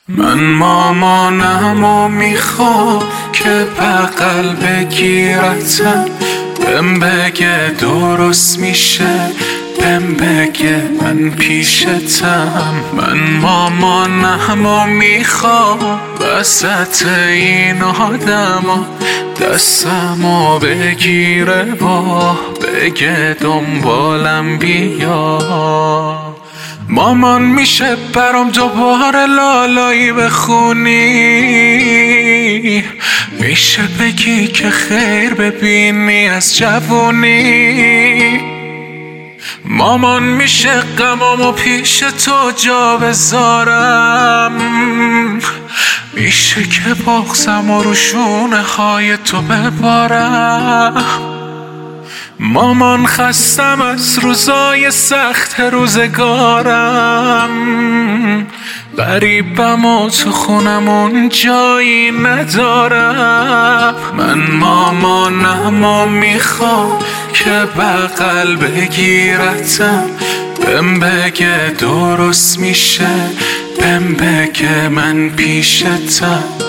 من مامانم و میخوام که بغل بگیرتم، بهم بگه درست میشه، بهم بگه من پیشتم. من مامانم و میخوام وسط این آدما دستمو بگیره با بگه دنبالم بیا. مامان میشه برام دوباره لالایی بخونی، میشه بگی که خیر ببینی از جوونی. مامان میشه غمامو پیش تو جا بذارم، میشه که بغضمو رو شونه های تو ببارم. مامان خستم از روزای سخت روزگارم، غریبم و تو خونمون جایی ندارم. من مامانم و میخوام که بغل بگیرتم، بهم بگه درست میشه، بهم بگه من پیشتم.